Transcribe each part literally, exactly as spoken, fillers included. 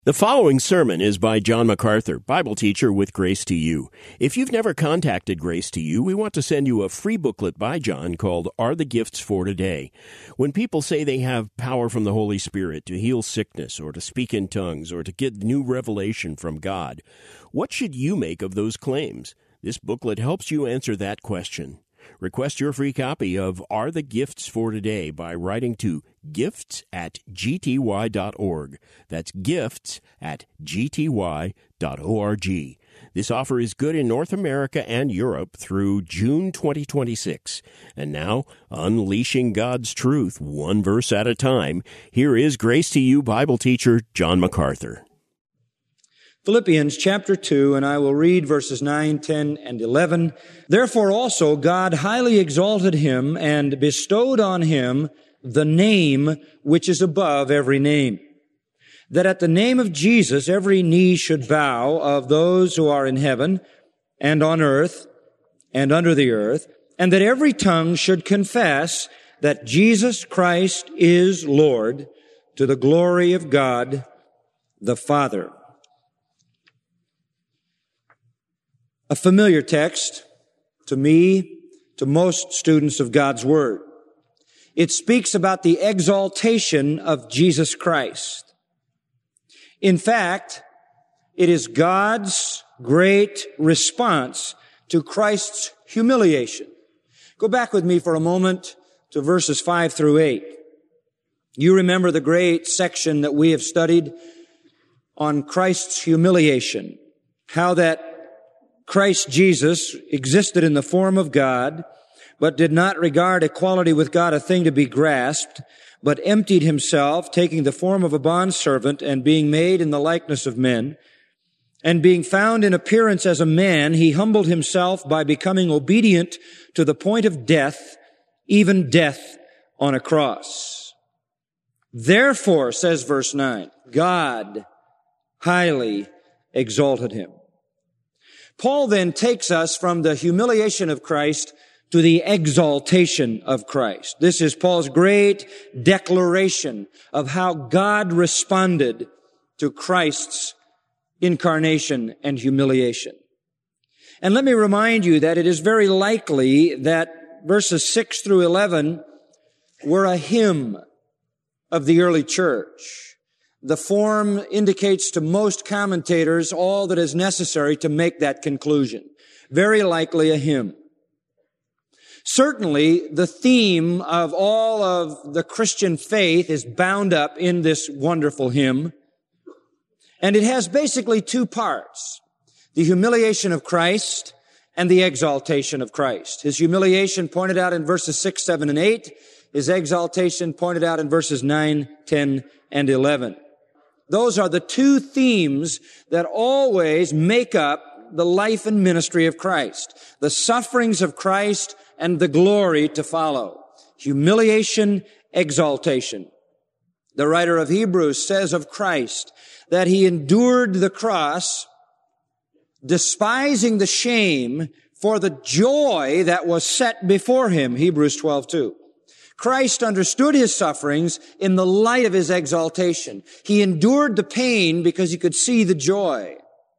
The following sermon is by John MacArthur, Bible teacher with Grace to You. If you've never contacted Grace to You, we want to send you a free booklet by John called Are the Gifts for Today? When people say they have power from the Holy Spirit to heal sickness or to speak in tongues or to get new revelation from God, what should you make of those claims? This booklet helps you answer that question. Request your free copy of Are the Gifts for Today by writing to gifts at g t y dot org. That's gifts at g t y dot org. This offer is good in North America and Europe through June twenty twenty-six. And now, unleashing God's truth one verse at a time, here is Grace to You Bible teacher John MacArthur. Philippians chapter two, and I will read verses nine, ten, and eleven. Therefore also God highly exalted him and bestowed on him the name which is above every name, that at the name of Jesus every knee should bow, of those who are in heaven and on earth and under the earth, and that every tongue should confess that Jesus Christ is Lord, to the glory of God the Father. A familiar text to me, to most students of God's Word. It speaks about the exaltation of Jesus Christ. In fact, it is God's great response to Christ's humiliation. Go back with me for a moment to verses five through eight. You remember the great section that we have studied on Christ's humiliation, how that Christ Jesus existed in the form of God, but did not regard equality with God a thing to be grasped, but emptied himself, taking the form of a bondservant and being made in the likeness of men. And being found in appearance as a man, he humbled himself by becoming obedient to the point of death, even death on a cross. Therefore, says verse nine, God highly exalted him. Paul then takes us from the humiliation of Christ to the exaltation of Christ. This is Paul's great declaration of how God responded to Christ's incarnation and humiliation. And let me remind you that it is very likely that verses six through eleven were a hymn of the early church. The form indicates to most commentators all that is necessary to make that conclusion. Very likely a hymn. Certainly, the theme of all of the Christian faith is bound up in this wonderful hymn. And it has basically two parts: the humiliation of Christ and the exaltation of Christ. His humiliation pointed out in verses six, seven, and eight. His exaltation pointed out in verses nine, ten, and eleven. Those are the two themes that always make up the life and ministry of Christ. The sufferings of Christ and the glory to follow. Humiliation, exaltation. The writer of Hebrews says of Christ that he endured the cross, despising the shame, for the joy that was set before him. Hebrews twelve two. Christ understood his sufferings in the light of his exaltation. He endured the pain because he could see the joy.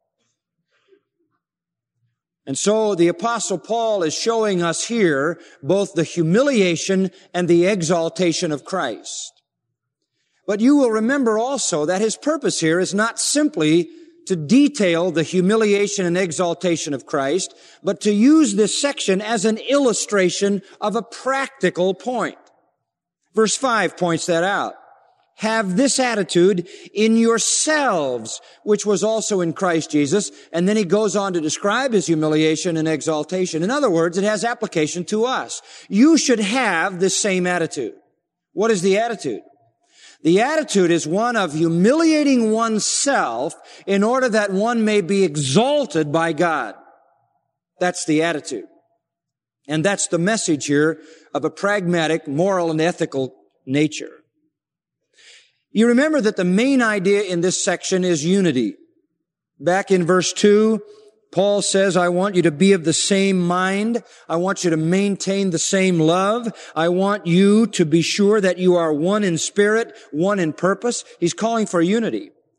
And so the Apostle Paul is showing us here both the humiliation and the exaltation of Christ. But you will remember also that his purpose here is not simply to detail the humiliation and exaltation of Christ, but to use this section as an illustration of a practical point. Verse five points that out. Have this attitude in yourselves, which was also in Christ Jesus. And then he goes on to describe his humiliation and exaltation. In other words, it has application to us. You should have this same attitude. What is the attitude? The attitude is one of humiliating oneself in order that one may be exalted by God. That's the attitude. And that's the message here of a pragmatic, moral, and ethical nature. You remember that the main idea in this section is unity. Back in verse two, Paul says, I want you to be of the same mind. I want you to maintain the same love. I want you to be sure that you are one in spirit, one in purpose. He's calling for unity.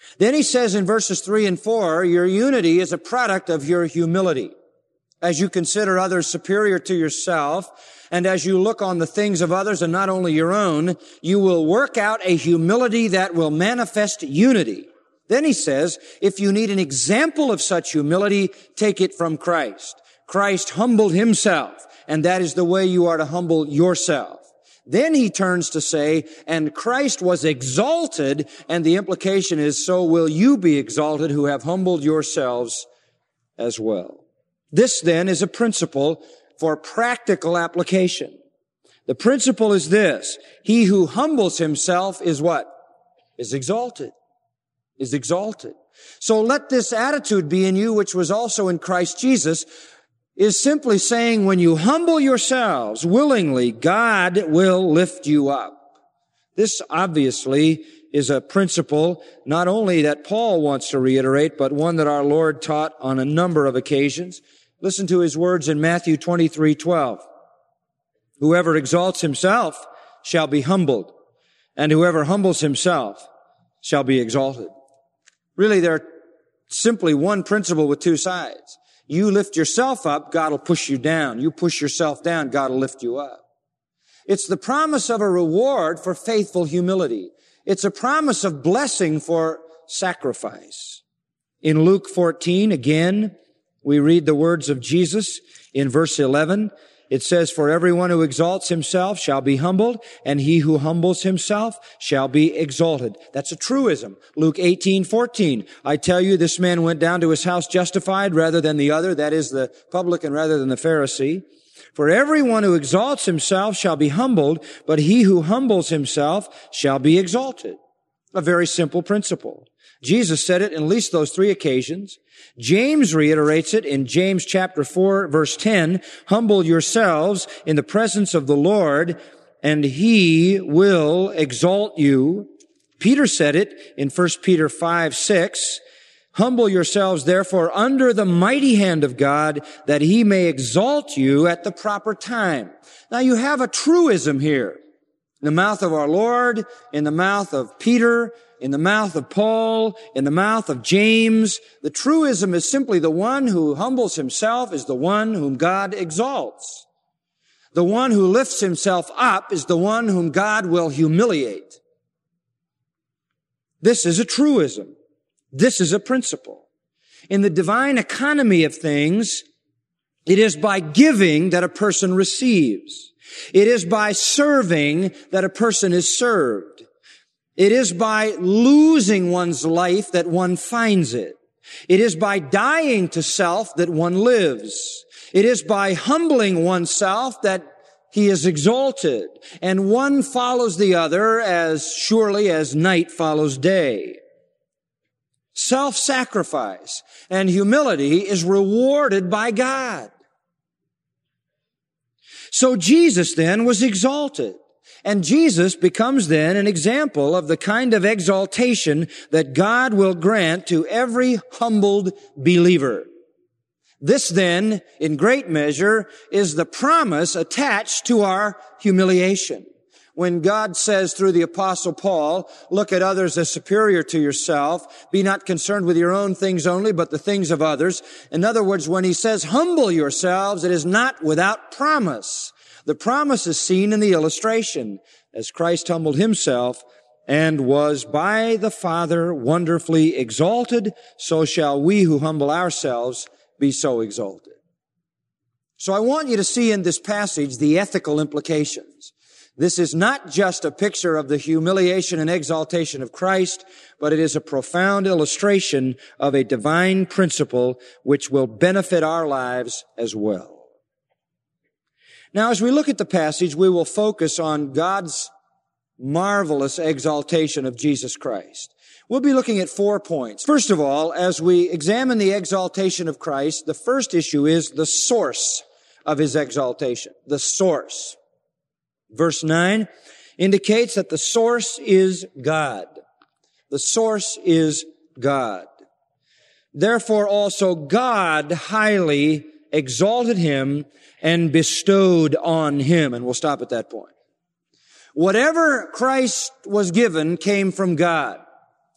Then he says in verses three and four, your unity is a product of your humility. As you consider others superior to yourself, and as you look on the things of others and not only your own, you will work out a humility that will manifest unity. Then he says, if you need an example of such humility, take it from Christ. Christ humbled himself, and that is the way you are to humble yourself. Then he turns to say, and Christ was exalted, and the implication is, so will you be exalted who have humbled yourselves as well. This then is a principle for practical application. The principle is this: he who humbles himself is what? Is exalted. Is exalted. So let this attitude be in you, which was also in Christ Jesus, is simply saying when you humble yourselves willingly, God will lift you up. This obviously is a principle not only that Paul wants to reiterate, but one that our Lord taught on a number of occasions. Listen to his words in Matthew twenty-three twelve. Whoever exalts himself shall be humbled, and whoever humbles himself shall be exalted. Really, they're simply one principle with two sides. You lift yourself up, God will push you down. You push yourself down, God will lift you up. It's the promise of a reward for faithful humility. It's a promise of blessing for sacrifice. In Luke fourteen, again, we read the words of Jesus in verse eleven. It says, for everyone who exalts himself shall be humbled, and he who humbles himself shall be exalted. That's a truism. Luke eighteen fourteen. I tell you, this man went down to his house justified rather than the other, that is the publican rather than the Pharisee. For everyone who exalts himself shall be humbled, but he who humbles himself shall be exalted. A very simple principle. Jesus said it in at least those three occasions. James reiterates it in James chapter four, verse ten. Humble yourselves in the presence of the Lord, and he will exalt you. Peter said it in First Peter five, six. Humble yourselves, therefore, under the mighty hand of God, that he may exalt you at the proper time. Now, you have a truism here. In the mouth of our Lord, in the mouth of Peter, in the mouth of Paul, in the mouth of James. The truism is simply the one who humbles himself is the one whom God exalts. The one who lifts himself up is the one whom God will humiliate. This is a truism. This is a principle. In the divine economy of things, it is by giving that a person receives. It is by serving that a person is served. It is by losing one's life that one finds it. It is by dying to self that one lives. It is by humbling oneself that he is exalted. And one follows the other as surely as night follows day. Self-sacrifice and humility is rewarded by God. So Jesus then was exalted. And Jesus becomes then an example of the kind of exaltation that God will grant to every humbled believer. This then, in great measure, is the promise attached to our humiliation. When God says through the Apostle Paul, look at others as superior to yourself, be not concerned with your own things only, but the things of others. In other words, when he says humble yourselves, it is not without promise. The promise is seen in the illustration, as Christ humbled himself and was by the Father wonderfully exalted, so shall we who humble ourselves be so exalted. So I want you to see in this passage the ethical implications. This is not just a picture of the humiliation and exaltation of Christ, but it is a profound illustration of a divine principle which will benefit our lives as well. Now, as we look at the passage, we will focus on God's marvelous exaltation of Jesus Christ. We'll be looking at four points. First of all, as we examine the exaltation of Christ, the first issue is the source of his exaltation. The source. Verse nine indicates that the source is God. The source is God. Therefore also God highly exalted him and bestowed on him. And we'll stop at that point. Whatever Christ was given came from God.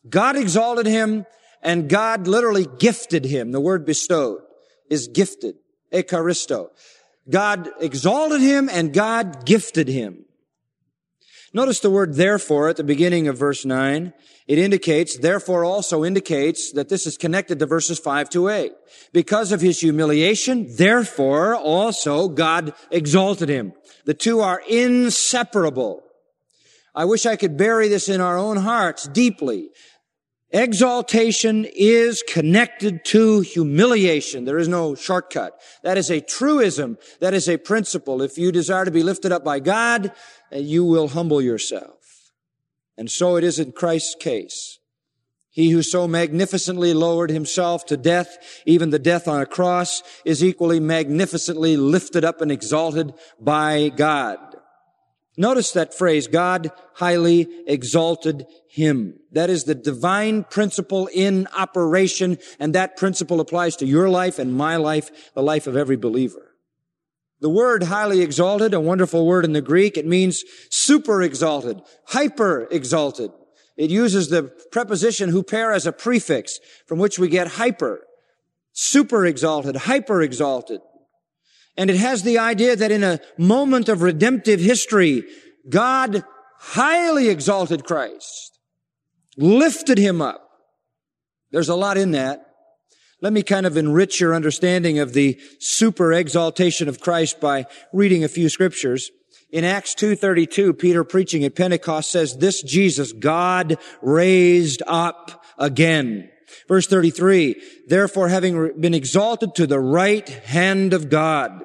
God exalted him, and God literally gifted him. The word bestowed is gifted, ekaristo. God exalted him, and God gifted him. Notice the word therefore at the beginning of verse nine. It indicates, therefore also indicates that this is connected to verses five to eight. Because of his humiliation, therefore also God exalted him. The two are inseparable. I wish I could bury this in our own hearts deeply. Exaltation is connected to humiliation. There is no shortcut. That is a truism. That is a principle. If you desire to be lifted up by God, you will humble yourself. And so it is in Christ's case. He who so magnificently lowered himself to death, even the death on a cross, is equally magnificently lifted up and exalted by God. Notice that phrase, God highly exalted him. That is the divine principle in operation, and that principle applies to your life and my life, the life of every believer. The word highly exalted, a wonderful word in the Greek, it means super exalted, hyper exalted. It uses the preposition huper as a prefix, from which we get hyper, super exalted, hyper exalted. And it has the idea that in a moment of redemptive history, God highly exalted Christ, lifted him up. There's a lot in that. Let me kind of enrich your understanding of the super exaltation of Christ by reading a few scriptures. In Acts two thirty-two, Peter preaching at Pentecost says, this Jesus God raised up again. Verse thirty-three, therefore having been exalted to the right hand of God.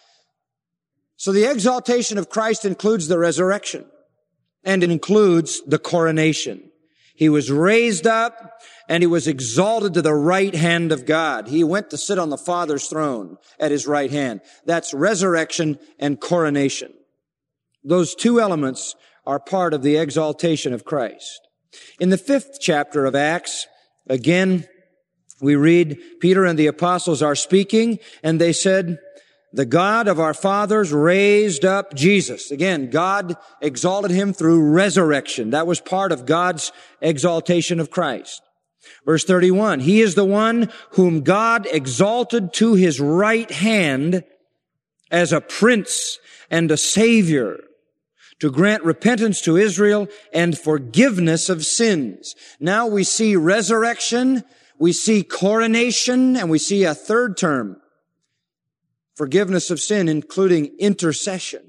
So the exaltation of Christ includes the resurrection, and it includes the coronation. He was raised up, and he was exalted to the right hand of God. He went to sit on the Father's throne at his right hand. That's resurrection and coronation. Those two elements are part of the exaltation of Christ. In the fifth chapter of Acts, again, we read, Peter and the apostles are speaking, and they said, the God of our fathers raised up Jesus. Again, God exalted him through resurrection. That was part of God's exaltation of Christ. Verse thirty-one, he is the one whom God exalted to his right hand as a prince and a savior, to grant repentance to Israel and forgiveness of sins. Now we see resurrection, we see coronation, and we see a third term, forgiveness of sin, including intercession.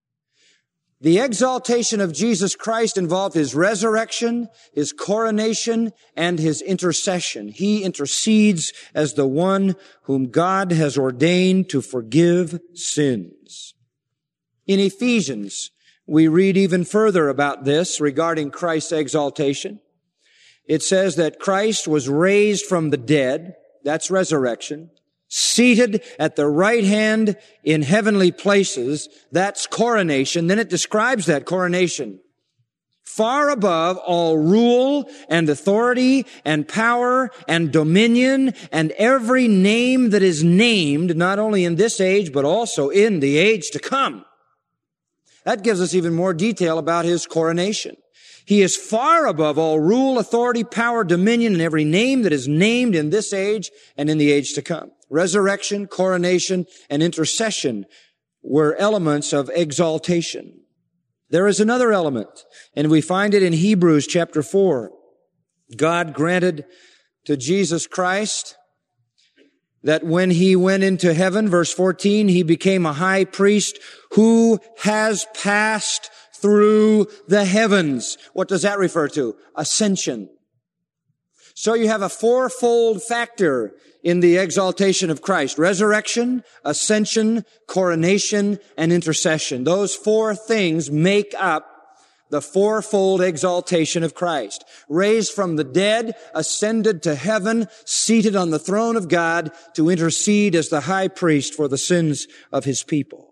The exaltation of Jesus Christ involved his resurrection, his coronation, and his intercession. He intercedes as the one whom God has ordained to forgive sins. In Ephesians, we read even further about this regarding Christ's exaltation. It says that Christ was raised from the dead, that's resurrection, seated at the right hand in heavenly places, that's coronation. Then it describes that coronation. Far above all rule and authority and power and dominion and every name that is named, not only in this age, but also in the age to come. That gives us even more detail about his coronation. He is far above all rule, authority, power, dominion, and every name that is named in this age and in the age to come. Resurrection, coronation, and intercession were elements of exaltation. There is another element, and we find it in Hebrews chapter four. God granted to Jesus Christ that when he went into heaven, verse fourteen, he became a high priest who has passed through the heavens. What does that refer to? Ascension. So you have a fourfold factor in the exaltation of Christ. Resurrection, ascension, coronation, and intercession. Those four things make up the fourfold exaltation of Christ. Raised from the dead, ascended to heaven, seated on the throne of God to intercede as the high priest for the sins of his people.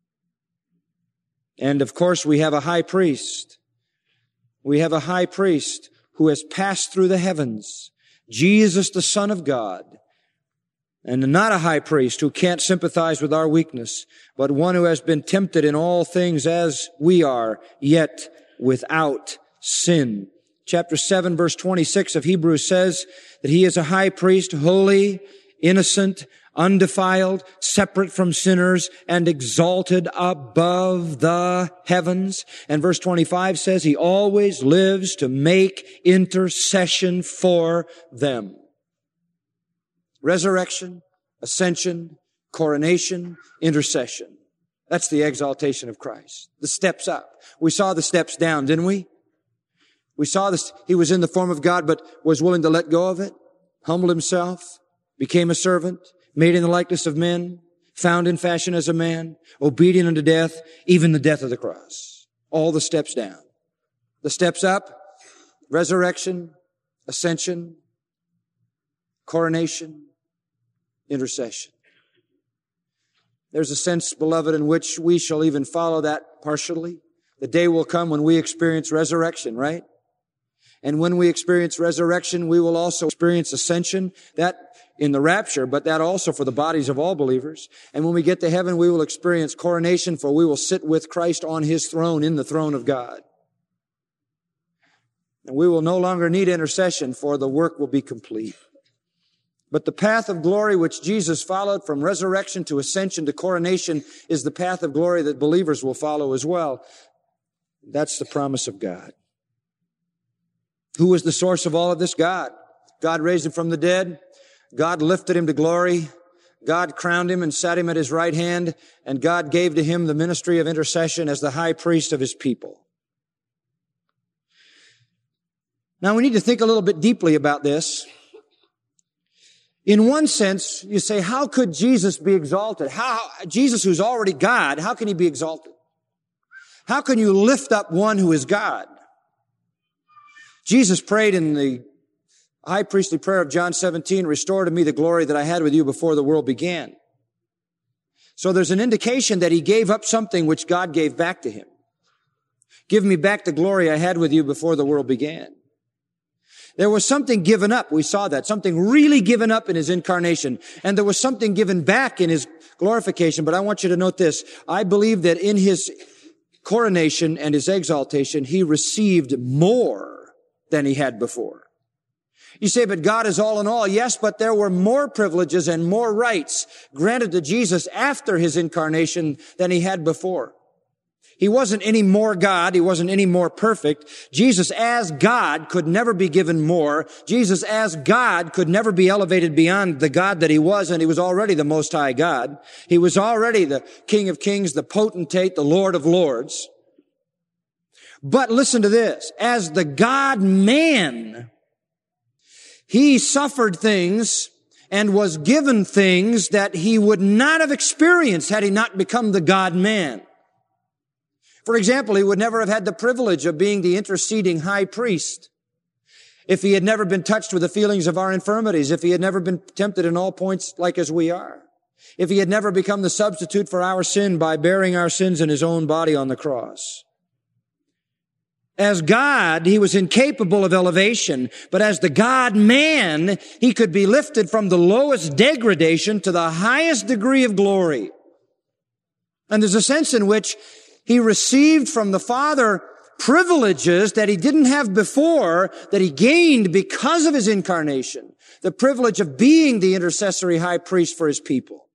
And of course, we have a high priest. We have a high priest who has passed through the heavens, Jesus, the Son of God, and not a high priest who can't sympathize with our weakness, but one who has been tempted in all things as we are, yet without sin. Chapter seven, verse twenty-six of Hebrews says that he is a high priest, holy, innocent, undefiled, separate from sinners, and exalted above the heavens. And verse twenty-five says he always lives to make intercession for them. Resurrection, ascension, coronation, intercession. That's the exaltation of Christ. The steps up. We saw the steps down, didn't we? We saw this. He was in the form of God, but was willing to let go of it, humbled himself, became a servant, made in the likeness of men, found in fashion as a man, obedient unto death, even the death of the cross. All the steps down. The steps up, resurrection, ascension, coronation, intercession. There's a sense, beloved, in which we shall even follow that partially. The day will come when we experience resurrection, right? And when we experience resurrection, we will also experience ascension, that in the rapture, but that also for the bodies of all believers. And when we get to heaven, we will experience coronation, for we will sit with Christ on his throne in the throne of God. And we will no longer need intercession, for the work will be complete. But the path of glory which Jesus followed from resurrection to ascension to coronation is the path of glory that believers will follow as well. That's the promise of God. Who was the source of all of this? God. God raised him from the dead. God lifted him to glory. God crowned him and sat him at his right hand. And God gave to him the ministry of intercession as the high priest of his people. Now we need to think a little bit deeply about this. In one sense, you say, how could Jesus be exalted? How, Jesus who's already God, how can he be exalted? How can you lift up one who is God? Jesus prayed in the high priestly prayer of John seventeen, restore to me the glory that I had with you before the world began. So there's an indication that he gave up something which God gave back to him. Give me back the glory I had with you before the world began. There was something given up. We saw that. Something really given up in his incarnation. And there was something given back in his glorification. But I want you to note this. I believe that in his coronation and his exaltation, he received more than he had before. You say, but God is all in all. Yes, but there were more privileges and more rights granted to Jesus after his incarnation than he had before. He wasn't any more God. He wasn't any more perfect. Jesus as God could never be given more. Jesus as God could never be elevated beyond the God that he was, and he was already the Most High God. He was already the King of Kings, the potentate, the Lord of Lords. But listen to this. As the God-man, he suffered things and was given things that he would not have experienced had he not become the God-man. For example, he would never have had the privilege of being the interceding high priest if he had never been touched with the feelings of our infirmities, if he had never been tempted in all points like as we are, if he had never become the substitute for our sin by bearing our sins in his own body on the cross. As God, he was incapable of elevation, but as the God-man, he could be lifted from the lowest degradation to the highest degree of glory. And there's a sense in which he received from the Father privileges that he didn't have before, that he gained because of his incarnation. The privilege of being the intercessory high priest for his people.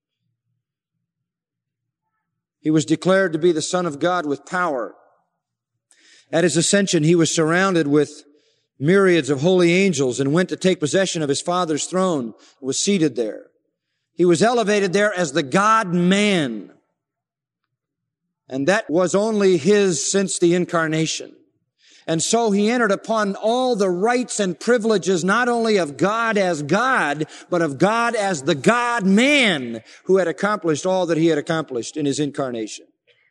He was declared to be the Son of God with power. At his ascension, he was surrounded with myriads of holy angels and went to take possession of his Father's throne and was seated there. He was elevated there as the God-man. And that was only his since the incarnation. And so he entered upon all the rights and privileges not only of God as God, but of God as the God-man who had accomplished all that he had accomplished in his incarnation.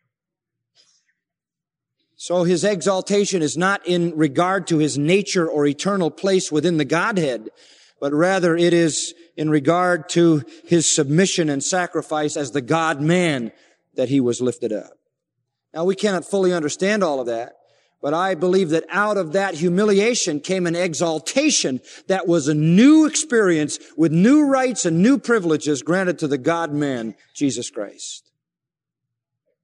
So his exaltation is not in regard to his nature or eternal place within the Godhead, but rather it is in regard to his submission and sacrifice as the God-man that he was lifted up. Now, we cannot fully understand all of that, but I believe that out of that humiliation came an exaltation that was a new experience with new rights and new privileges granted to the God-man, Jesus Christ.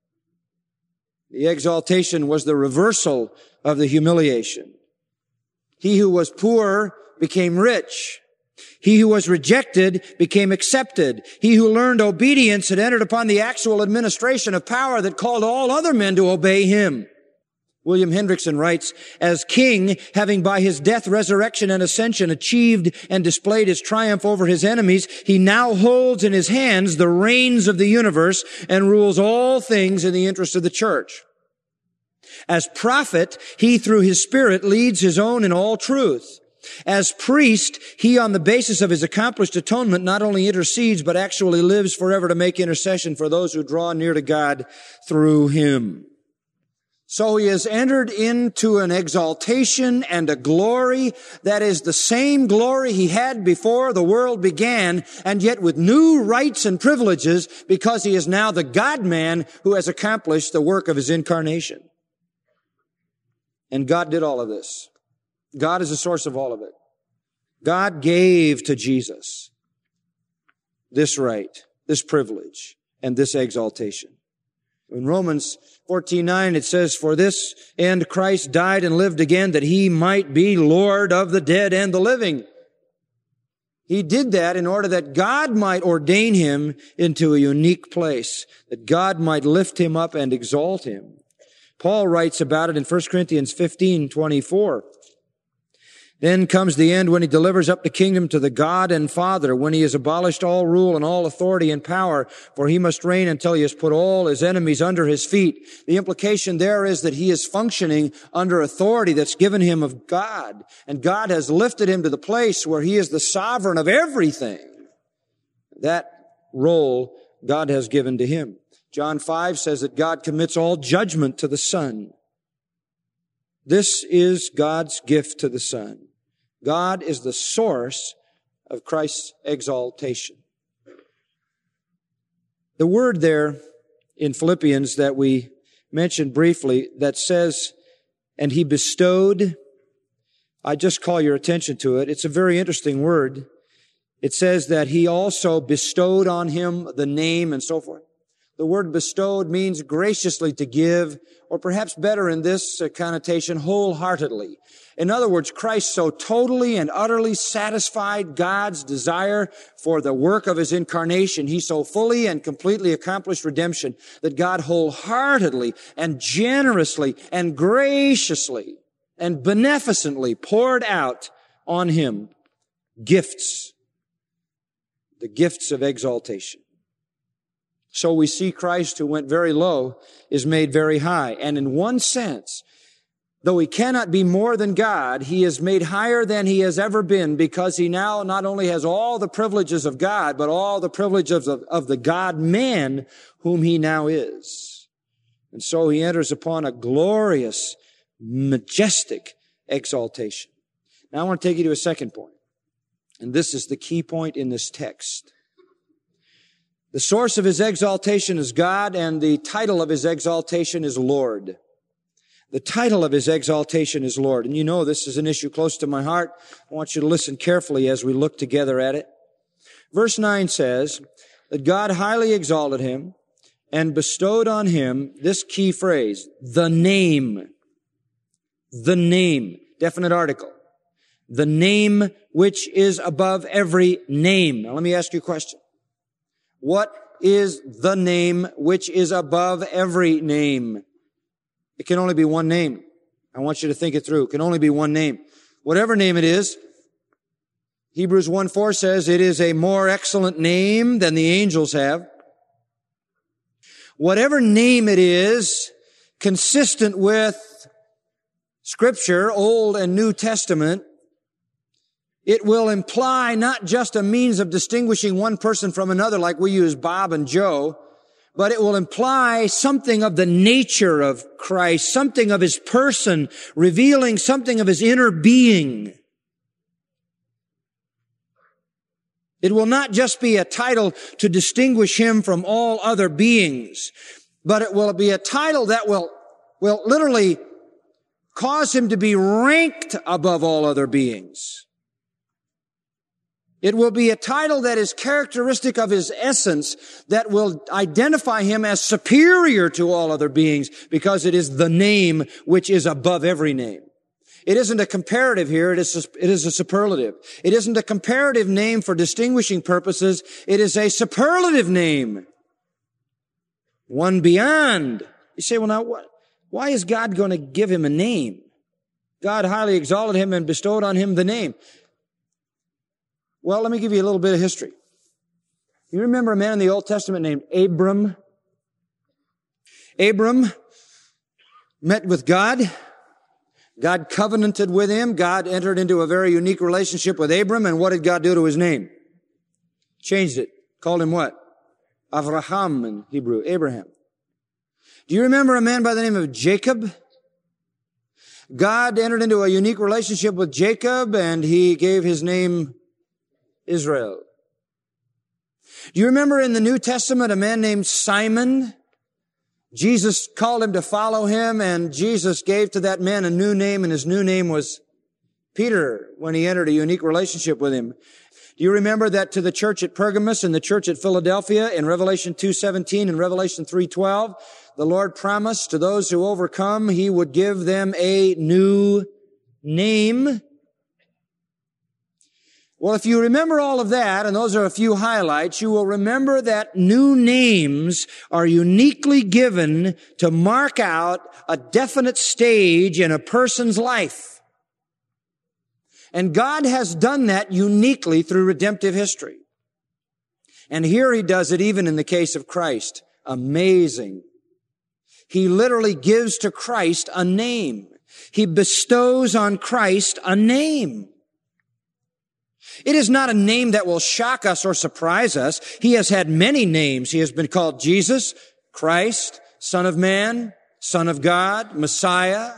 The exaltation was the reversal of the humiliation. He who was poor became rich. He who was rejected became accepted. He who learned obedience had entered upon the actual administration of power that called all other men to obey him. William Hendrickson writes, as king, having by his death, resurrection, and ascension achieved and displayed his triumph over his enemies, he now holds in his hands the reins of the universe and rules all things in the interest of the church. As prophet, he through his Spirit leads his own in all truth. As priest, he on the basis of his accomplished atonement not only intercedes, but actually lives forever to make intercession for those who draw near to God through him. So he has entered into an exaltation and a glory that is the same glory he had before the world began, and yet with new rights and privileges, because he is now the God-man who has accomplished the work of his incarnation. And God did all of this. God is the source of all of it. God gave to Jesus this right, this privilege, and this exaltation. In Romans fourteen nine, it says, for this end Christ died and lived again, that he might be Lord of the dead and the living. He did that in order that God might ordain him into a unique place, that God might lift him up and exalt him. Paul writes about it in First Corinthians fifteen twenty-four. Then comes the end when he delivers up the kingdom to the God and Father, when he has abolished all rule and all authority and power, for he must reign until he has put all his enemies under his feet. The implication there is that he is functioning under authority that's given him of God, and God has lifted him to the place where he is the sovereign of everything. That role God has given to him. John five says that God commits all judgment to the Son. This is God's gift to the Son. God is the source of Christ's exaltation. The word there in Philippians that we mentioned briefly that says, and he bestowed, I just call your attention to it. It's a very interesting word. It says that he also bestowed on him the name and so forth. The word bestowed means graciously to give, or perhaps better in this connotation, wholeheartedly. In other words, Christ so totally and utterly satisfied God's desire for the work of his incarnation. He so fully and completely accomplished redemption that God wholeheartedly and generously and graciously and beneficently poured out on him gifts, the gifts of exaltation. So we see Christ, who went very low, is made very high. And in one sense, though he cannot be more than God, he is made higher than he has ever been, because he now not only has all the privileges of God, but all the privileges of, of the God-man whom he now is. And so he enters upon a glorious, majestic exaltation. Now I want to take you to a second point. And this is the key point in this text. The source of his exaltation is God, and the title of his exaltation is Lord. The title of his exaltation is Lord. And you know this is an issue close to my heart. I want you to listen carefully as we look together at it. Verse nine says that God highly exalted him and bestowed on him this key phrase, the name. The name. Definite article. The name which is above every name. Now let me ask you a question. What is the name which is above every name? It can only be one name. I want you to think it through. It can only be one name. Whatever name it is, Hebrews one four says it is a more excellent name than the angels have. Whatever name it is, consistent with Scripture, Old and New Testament, it will imply not just a means of distinguishing one person from another like we use Bob and Joe, but it will imply something of the nature of Christ, something of his person, revealing something of his inner being. It will not just be a title to distinguish him from all other beings, but it will be a title that will, will literally cause him to be ranked above all other beings. It will be a title that is characteristic of his essence, that will identify him as superior to all other beings, because it is the name which is above every name. It isn't a comparative here. It is, it is a superlative. It isn't a comparative name for distinguishing purposes. It is a superlative name. One beyond. You say, well, now, what, why is God going to give him a name? God highly exalted him and bestowed on him the name. Well, let me give you a little bit of history. You remember a man in the Old Testament named Abram? Abram met with God. God covenanted with him. God entered into a very unique relationship with Abram. And what did God do to his name? Changed it. Called him what? Avraham in Hebrew. Abraham. Do you remember a man by the name of Jacob? God entered into a unique relationship with Jacob and he gave his name Israel. Do you remember in the New Testament a man named Simon? Jesus called him to follow him, and Jesus gave to that man a new name, and his new name was Peter when he entered a unique relationship with him. Do you remember that to the church at Pergamos and the church at Philadelphia in Revelation two seventeen and Revelation three twelve, the Lord promised to those who overcome, he would give them a new name? Well, if you remember all of that, and those are a few highlights, you will remember that new names are uniquely given to mark out a definite stage in a person's life. And God has done that uniquely through redemptive history. And here he does it even in the case of Christ. Amazing. He literally gives to Christ a name. He bestows on Christ a name. It is not a name that will shock us or surprise us. He has had many names. He has been called Jesus, Christ, Son of Man, Son of God, Messiah.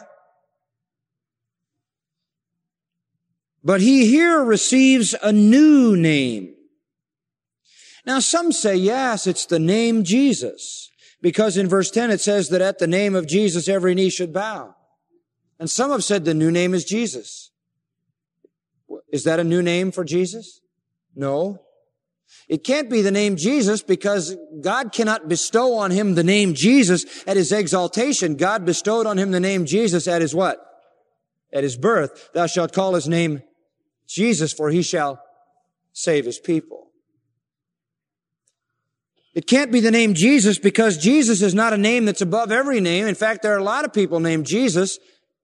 But he here receives a new name. Now some say, yes, it's the name Jesus, because in verse ten it says that at the name of Jesus every knee should bow. And some have said the new name is Jesus. Is that a new name for Jesus? No. It can't be the name Jesus because God cannot bestow on him the name Jesus at his exaltation. God bestowed on him the name Jesus at his what? At his birth. Thou shalt call his name Jesus, for he shall save his people. It can't be the name Jesus because Jesus is not a name that's above every name. In fact, there are a lot of people named Jesus.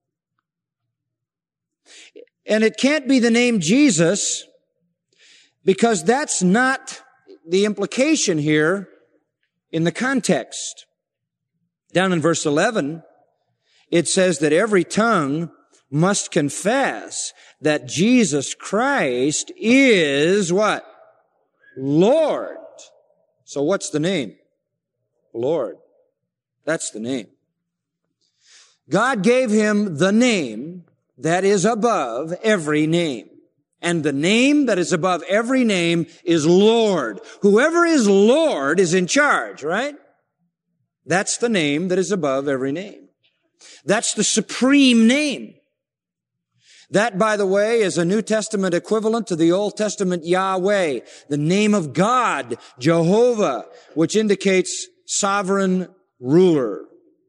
And it can't be the name Jesus because that's not the implication here in the context. Down in verse eleven, it says that every tongue must confess that Jesus Christ is what? Lord. So what's the name? Lord. That's the name. God gave him the name that is above every name. And the name that is above every name is Lord. Whoever is Lord is in charge, right? That's the name that is above every name. That's the supreme name. That, by the way, is a New Testament equivalent to the Old Testament Yahweh, the name of God, Jehovah, which indicates sovereign ruler.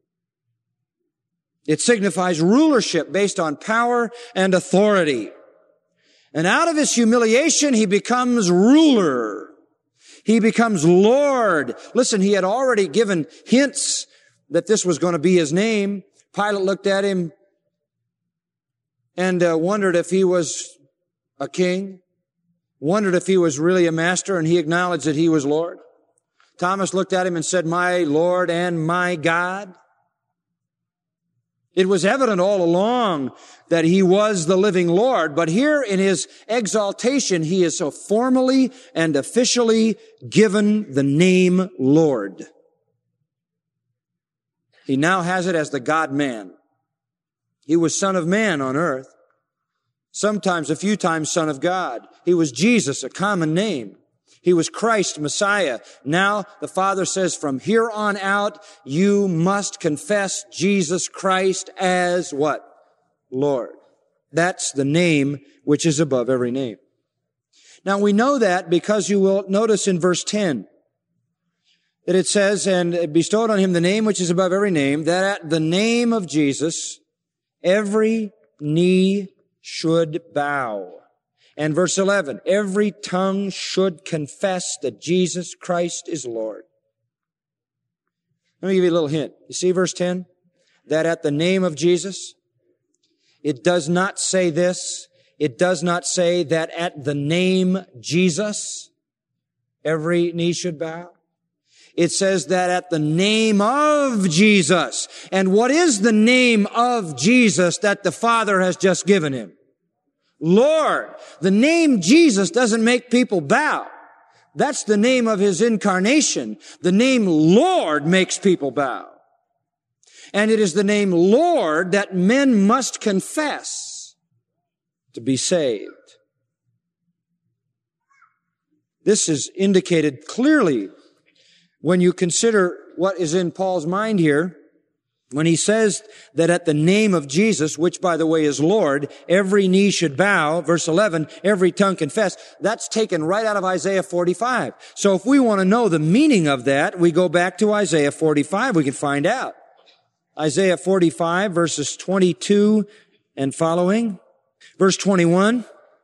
It signifies rulership based on power and authority. And out of his humiliation, he becomes ruler. He becomes Lord. Listen, he had already given hints that this was going to be his name. Pilate looked at him and uh, wondered if he was a king, wondered if he was really a master, and he acknowledged that he was Lord. Thomas looked at him and said, "My Lord and my God." It was evident all along that he was the living Lord, but here in his exaltation, he is so formally and officially given the name Lord. He now has it as the God-man. He was Son of Man on earth, sometimes a few times Son of God. He was Jesus, a common name. He was Christ, Messiah. Now the Father says, from here on out, you must confess Jesus Christ as what? Lord. That's the name which is above every name. Now we know that because you will notice in verse ten that it says, and bestowed on him the name which is above every name, that at the name of Jesus, every knee should bow. And verse eleven, every tongue should confess that Jesus Christ is Lord. Let me give you a little hint. You see verse ten? That at the name of Jesus, it does not say this. It does not say that at the name Jesus, every knee should bow. It says that at the name of Jesus. And what is the name of Jesus that the Father has just given him? Lord. The name Jesus doesn't make people bow. That's the name of his incarnation. The name Lord makes people bow. And it is the name Lord that men must confess to be saved. This is indicated clearly when you consider what is in Paul's mind here, when he says that at the name of Jesus, which by the way is Lord, every knee should bow, verse eleven, every tongue confess. That's taken right out of Isaiah forty-five. So if we want to know the meaning of that, we go back to Isaiah forty-five, we can find out. Isaiah forty-five, verses twenty-two and following. Verse twenty-one.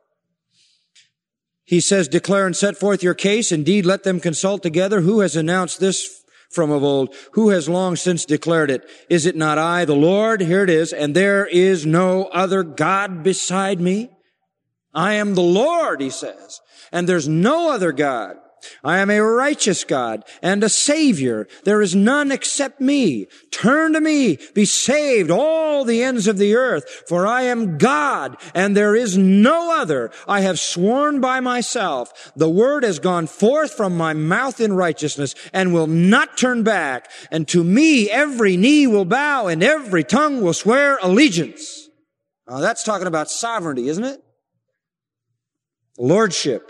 He says, declare and set forth your case. Indeed, let them consult together. Who has announced this from of old? Who has long since declared it? Is it not I, the Lord? Here it is. And there is no other God beside me. I am the Lord, he says. And there's no other God. I am a righteous God and a Savior. There is none except me. Turn to me, be saved, all the ends of the earth, for I am God and there is no other. I have sworn by myself. The word has gone forth from my mouth in righteousness and will not turn back. And to me every knee will bow and every tongue will swear allegiance. Now that's talking about sovereignty, isn't it? Lordship.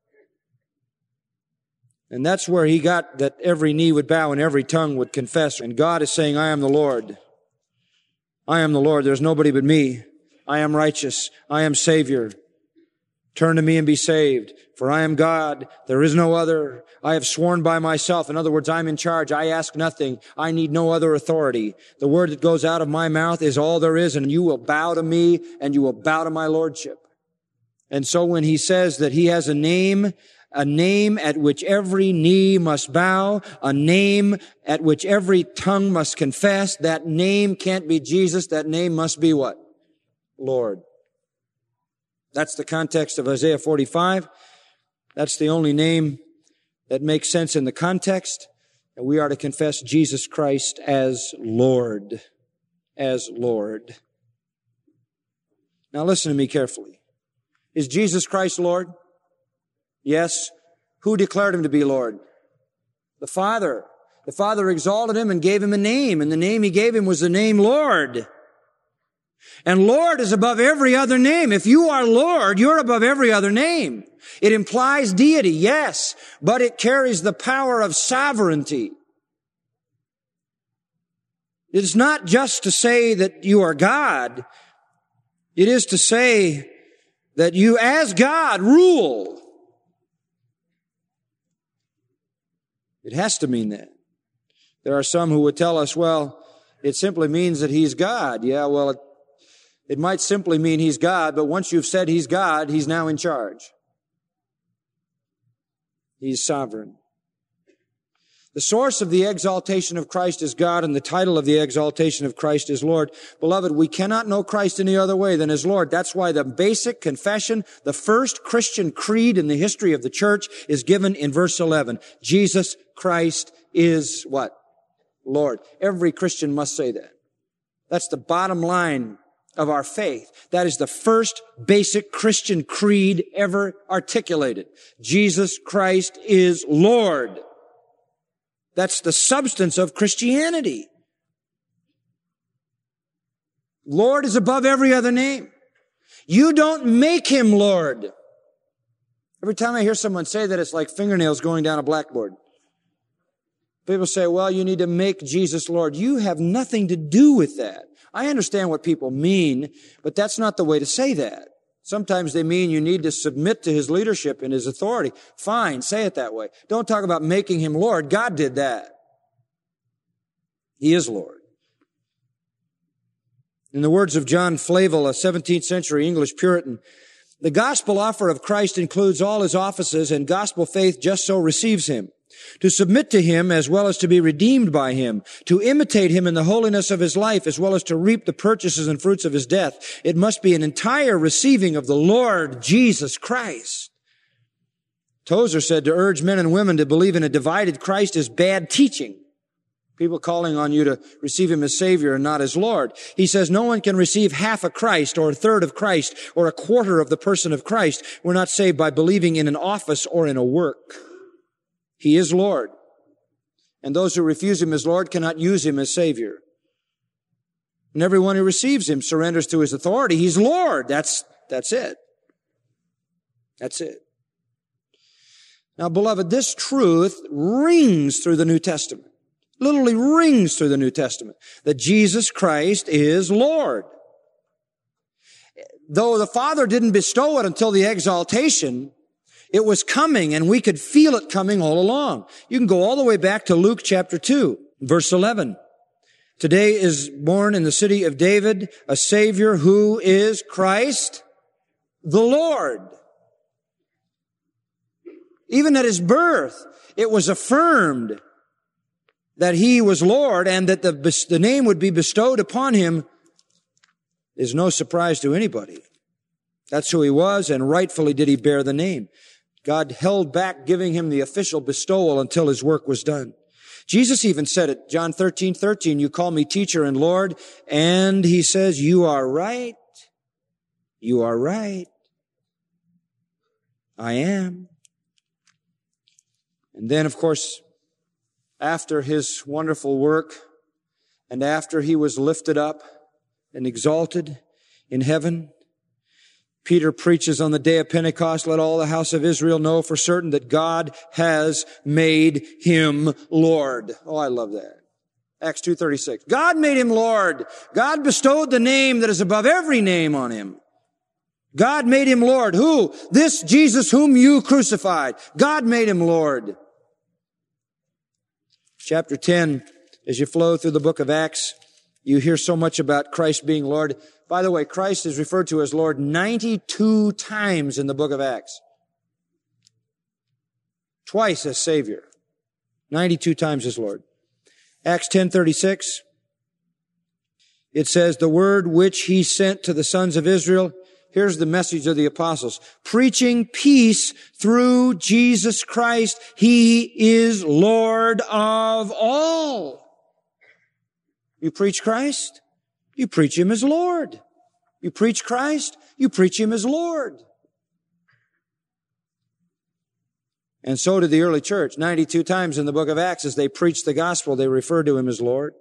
And that's where he got that every knee would bow and every tongue would confess. And God is saying, I am the Lord. I am the Lord. There's nobody but me. I am righteous. I am Savior. Turn to me and be saved. For I am God. There is no other. I have sworn by myself. In other words, I'm in charge. I ask nothing. I need no other authority. The word that goes out of my mouth is all there is, and you will bow to me and you will bow to my lordship. And so when he says that he has a name, a name at which every knee must bow, a name at which every tongue must confess, that name can't be Jesus, that name must be what? Lord. That's the context of Isaiah forty-five. That's the only name that makes sense in the context. And we are to confess Jesus Christ as Lord. As Lord. Now listen to me carefully. Is Jesus Christ Lord? Yes. Who declared him to be Lord? The Father. The Father exalted him and gave him a name, and the name he gave him was the name Lord. And Lord is above every other name. If you are Lord, you're above every other name. It implies deity, yes, but it carries the power of sovereignty. It is not just to say that you are God. It is to say that you, as God, rule. It has to mean that. There are some who would tell us, well, it simply means that he's God. Yeah, well, it, it might simply mean he's God, but once you've said he's God, he's now in charge. He's sovereign. The source of the exaltation of Christ is God, and the title of the exaltation of Christ is Lord. Beloved, we cannot know Christ any other way than as Lord. That's why the basic confession, the first Christian creed in the history of the church, is given in verse eleven. Jesus Christ is what? Lord. Every Christian must say that. That's the bottom line of our faith. That is the first basic Christian creed ever articulated. Jesus Christ is Lord. That's the substance of Christianity. Lord is above every other name. You don't make him Lord. Every time I hear someone say that, it's like fingernails going down a blackboard. People say, well, you need to make Jesus Lord. You have nothing to do with that. I understand what people mean, but that's not the way to say that. Sometimes they mean you need to submit to his leadership and his authority. Fine, say it that way. Don't talk about making him Lord. God did that. He is Lord. In the words of John Flavel, a seventeenth century English Puritan, the gospel offer of Christ includes all his offices, and gospel faith just so receives him. To submit to him as well as to be redeemed by him, to imitate him in the holiness of his life as well as to reap the purchases and fruits of his death, it must be an entire receiving of the Lord Jesus Christ. Tozer said to urge men and women to believe in a divided Christ is bad teaching. People calling on you to receive him as Savior and not as Lord. He says no one can receive half a Christ or a third of Christ or a quarter of the person of Christ. We're not saved by believing in an office or in a work. He is Lord. And those who refuse him as Lord cannot use him as Savior. And everyone who receives him surrenders to his authority. He's Lord. That's, that's it. That's it. Now, beloved, this truth rings through the New Testament. Literally rings through the New Testament. That Jesus Christ is Lord. Though the Father didn't bestow it until the exaltation, it was coming, and we could feel it coming all along. You can go all the way back to Luke chapter two, verse eleven. Today is born in the city of David a Savior who is Christ the Lord. Even at his birth, it was affirmed that he was Lord and that the, the name would be bestowed upon him is no surprise to anybody. That's who he was, and rightfully did he bear the name. God held back giving him the official bestowal until his work was done. Jesus even said it, John thirteen thirteen, you call me teacher and Lord, and he says, you are right. You are right. I am. And then, of course, after his wonderful work, and after he was lifted up and exalted in heaven, Peter preaches on the day of Pentecost, let all the house of Israel know for certain that God has made him Lord. Oh, I love that. Acts two thirty-six. God made him Lord. God bestowed the name that is above every name on him. God made him Lord. Who? This Jesus whom you crucified. God made him Lord. Chapter ten, as you flow through the book of Acts, you hear so much about Christ being Lord. By the way, Christ is referred to as Lord ninety-two times in the book of Acts. Twice as Savior. ninety-two times as Lord. Acts ten thirty-six. It says, the word which he sent to the sons of Israel. Here's the message of the apostles. Preaching peace through Jesus Christ. He is Lord of all. You preach Christ? You preach him as Lord. You preach Christ? You preach him as Lord. And so did the early church. ninety-two times in the book of Acts as they preached the gospel, they referred to him as Lord.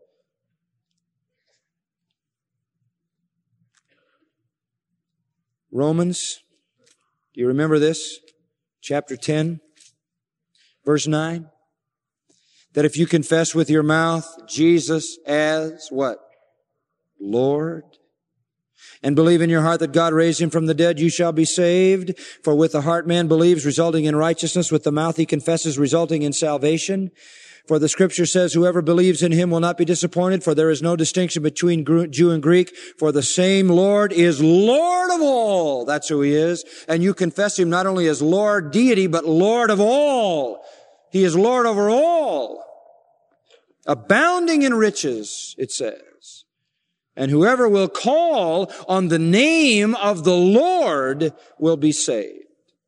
Romans, do you remember this? Chapter ten, verse nine. That if you confess with your mouth Jesus as what? Lord. And believe in your heart that God raised him from the dead, you shall be saved. For with the heart man believes, resulting in righteousness. With the mouth he confesses, resulting in salvation. For the scripture says, whoever believes in him will not be disappointed, for there is no distinction between Jew and Greek, for the same Lord is Lord of all. That's who he is. And you confess him not only as Lord deity, but Lord of all. He is Lord over all. Abounding in riches, it says. And whoever will call on the name of the Lord will be saved.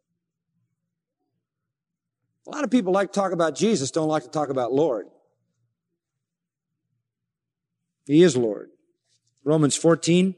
A lot of people like to talk about Jesus, don't like to talk about Lord. He is Lord. Romans fourteen.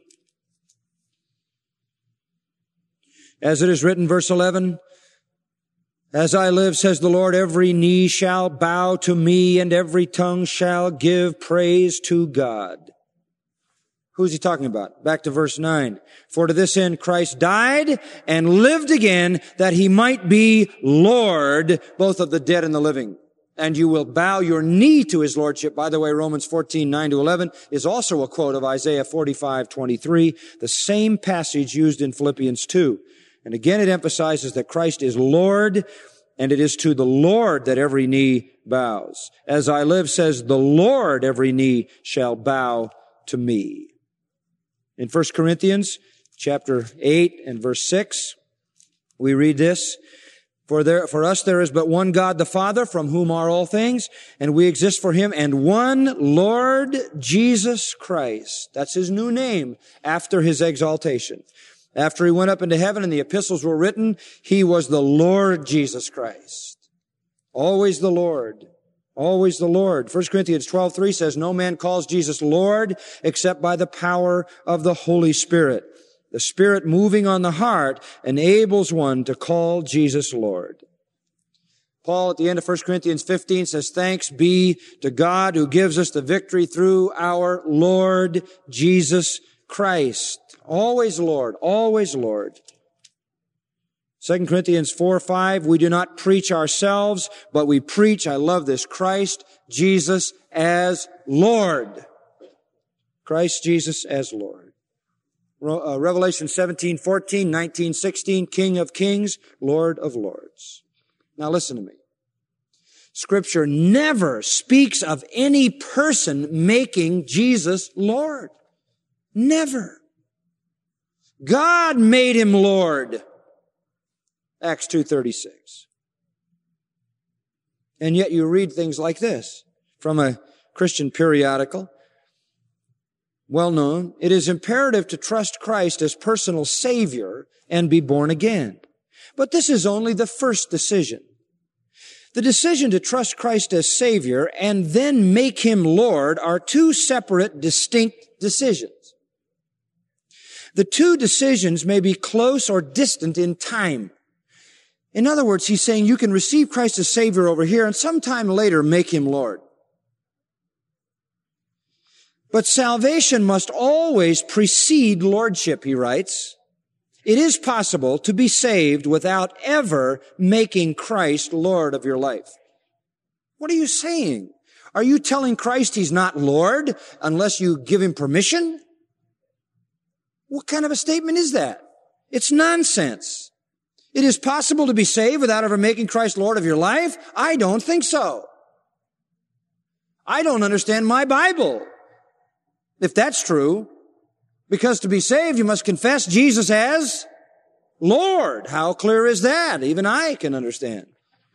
As it is written, verse eleven, as I live, says the Lord, every knee shall bow to me and every tongue shall give praise to God. Who's he talking about? Back to verse nine. For to this end Christ died and lived again, that he might be Lord, both of the dead and the living. And you will bow your knee to his lordship. By the way, Romans fourteen, nine to eleven is also a quote of Isaiah forty-five, twenty-three, the same passage used in Philippians two. And again, it emphasizes that Christ is Lord, and it is to the Lord that every knee bows. As I live, says the Lord, every knee shall bow to me. In First Corinthians chapter eight and verse six, we read this, For there, for us there is but one God the Father, from whom are all things, and we exist for Him, and one Lord Jesus Christ. That's His new name after His exaltation. After He went up into heaven and the epistles were written, He was the Lord Jesus Christ. Always the Lord. Always the Lord. First Corinthians twelve three says, No man calls Jesus Lord except by the power of the Holy Spirit. The Spirit moving on the heart enables one to call Jesus Lord. Paul at the end of First Corinthians fifteen says, Thanks be to God who gives us the victory through our Lord Jesus Christ. Always Lord, always Lord. Second Corinthians four five, we do not preach ourselves, but we preach, I love this, Christ Jesus as Lord. Christ Jesus as Lord. Uh, Revelation seventeen fourteen, nineteen sixteen, King of Kings, Lord of Lords. Now listen to me. Scripture never speaks of any person making Jesus Lord. Never. God made Him Lord. Acts two thirty-six. And yet you read things like this from a Christian periodical. Well known, it is imperative to trust Christ as personal Savior and be born again. But this is only the first decision. The decision to trust Christ as Savior and then make Him Lord are two separate, distinct decisions. The two decisions may be close or distant in time. In other words, he's saying you can receive Christ as Savior over here and sometime later make Him Lord. But salvation must always precede lordship, he writes. It is possible to be saved without ever making Christ Lord of your life. What are you saying? Are you telling Christ He's not Lord unless you give Him permission? What kind of a statement is that? It's nonsense. It is possible to be saved without ever making Christ Lord of your life? I don't think so. I don't understand my Bible if that's true, because to be saved you must confess Jesus as Lord. How clear is that? Even I can understand.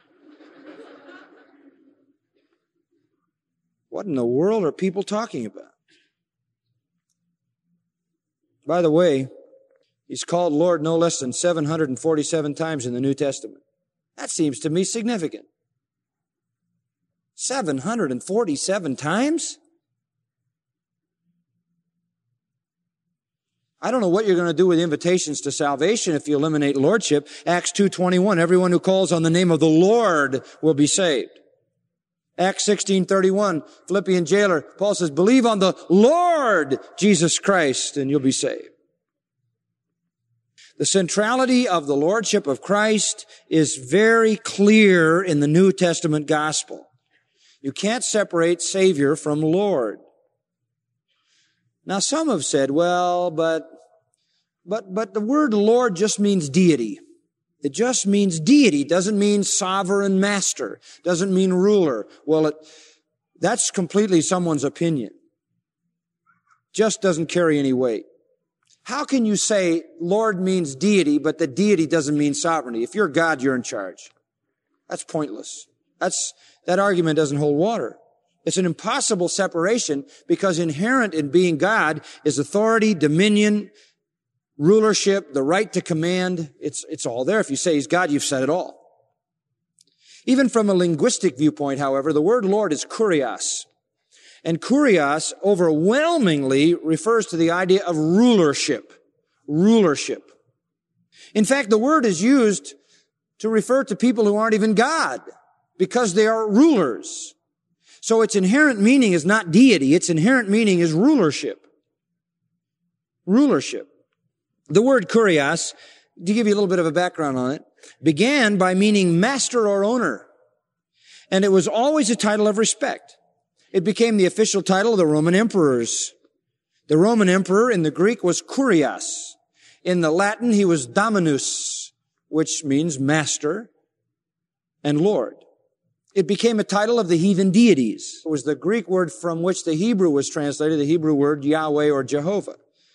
What in the world are people talking about? By the way, He's called Lord no less than seven hundred forty-seven times in the New Testament. That seems to me significant. seven hundred forty-seven times? I don't know what you're going to do with invitations to salvation if you eliminate lordship. Acts two twenty-one, everyone who calls on the name of the Lord will be saved. Acts sixteen thirty-one, Philippian jailer, Paul says, believe on the Lord Jesus Christ and you'll be saved. The centrality of the lordship of Christ is very clear in the New Testament gospel. You can't separate Savior from Lord. Now some have said, well, but, but, but the word Lord just means deity. It just means deity. It doesn't mean sovereign master. It doesn't mean ruler. Well, it, that's completely someone's opinion. Just doesn't carry any weight. How can you say Lord means deity, but the deity doesn't mean sovereignty? If you're God, you're in charge. That's pointless. That's, that argument doesn't hold water. It's an impossible separation because inherent in being God is authority, dominion, rulership, the right to command. It's, it's all there. If you say He's God, you've said it all. Even from a linguistic viewpoint, however, the word Lord is kurios. And kurios overwhelmingly refers to the idea of rulership. Rulership. In fact, the word is used to refer to people who aren't even God because they are rulers. So its inherent meaning is not deity. Its inherent meaning is rulership. Rulership. The word kurios, to give you a little bit of a background on it, began by meaning master or owner. And it was always a title of respect. It became the official title of the Roman emperors. The Roman emperor in the Greek was kurios. In the Latin, he was dominus, which means master and Lord. It became a title of the heathen deities. It was the Greek word from which the Hebrew was translated, the Hebrew word Yahweh or Jehovah.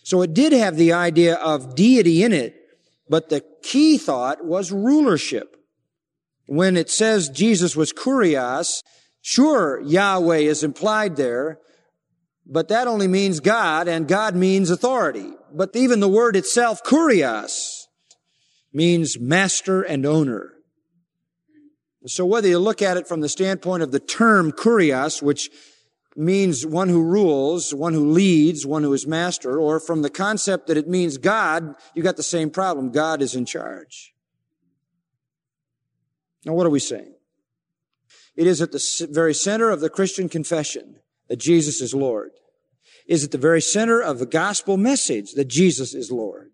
So it did have the idea of deity in it, but the key thought was rulership. When it says Jesus was kurios, sure, Yahweh is implied there, but that only means God, and God means authority. But even the word itself, kurios, means master and owner. So whether you look at it from the standpoint of the term kurios, which means one who rules, one who leads, one who is master, or from the concept that it means God, you got the same problem. God is in charge. Now, what are we saying? It is at the very center of the Christian confession that Jesus is Lord. It is at the very center of the gospel message that Jesus is Lord.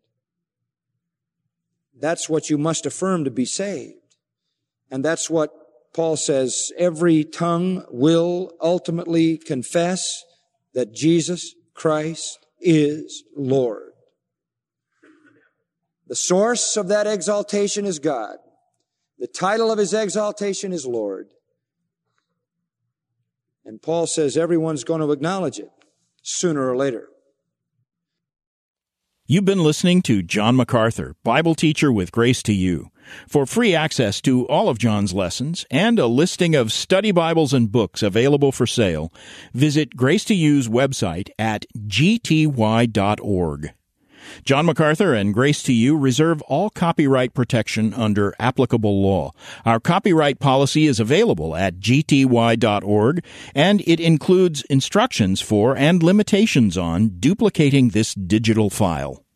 That's what you must affirm to be saved. And that's what Paul says, every tongue will ultimately confess that Jesus Christ is Lord. The source of that exaltation is God. The title of his exaltation is Lord. And Paul says everyone's going to acknowledge it sooner or later. You've been listening to John MacArthur, Bible teacher with Grace to You. For free access to all of John's lessons and a listing of study Bibles and books available for sale, visit Grace to You's website at g t y dot org. John MacArthur and Grace to You reserve all copyright protection under applicable law. Our copyright policy is available at g t y dot org, and it includes instructions for and limitations on duplicating this digital file.